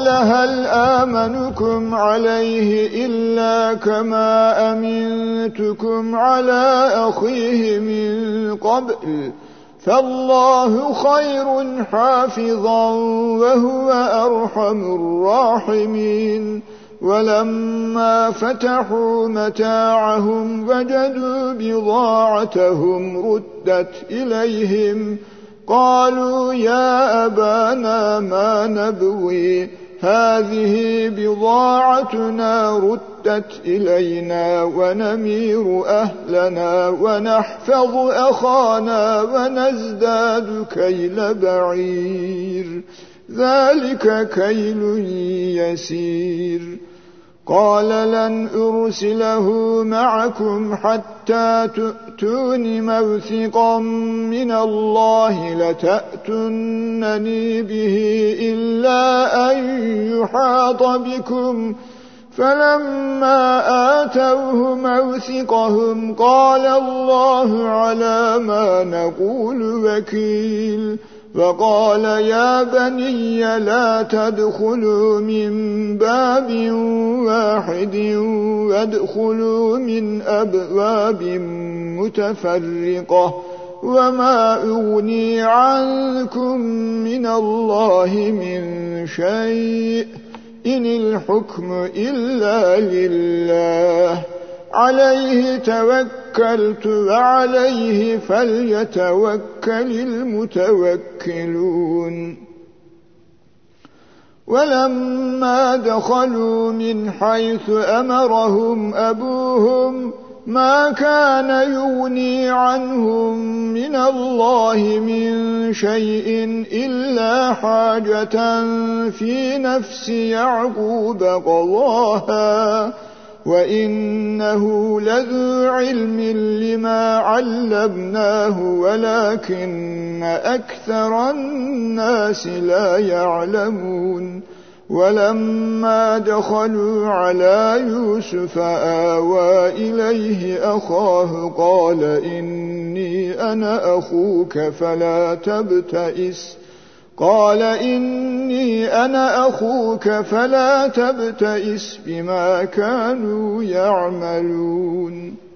هل آمنكم عليه إلا كما أمنتكم على أخيه من قبل فالله خير حافظا وهو أرحم الراحمين ولما فتحوا متاعهم وجدوا بضاعتهم ردت إليهم قالوا يا أبانا ما نبغي هذه بضاعتنا ردت إلينا ونمير أهلنا ونحفظ أخانا ونزداد كيل بعير ذلك كيل يسير قال لن أرسله معكم حتى تؤتون موثقا من الله لتأتونني به إلا أن يحاط بكم فلما آتوه موثقهم قال الله على ما نقول وكيل وقال يا بني لا تدخلوا من باب واحد وادخلوا من أبواب متفرقة وما أغني عنكم من الله من شيء إن الحكم إلا لله عليه توكلت وعليه فليتوكل المتوكلون ولما دخلوا من حيث أمرهم أبوهم ما كان يغني عنهم من الله من شيء إلا حاجة في نفس يعقوب قضاها وإنه لذو علم لما علمناه ولكن أكثر الناس لا يعلمون ولما دخلوا على يوسف آوى إليه أخاه قال إني أنا أخوك فلا تبتئس بما كانوا يعملون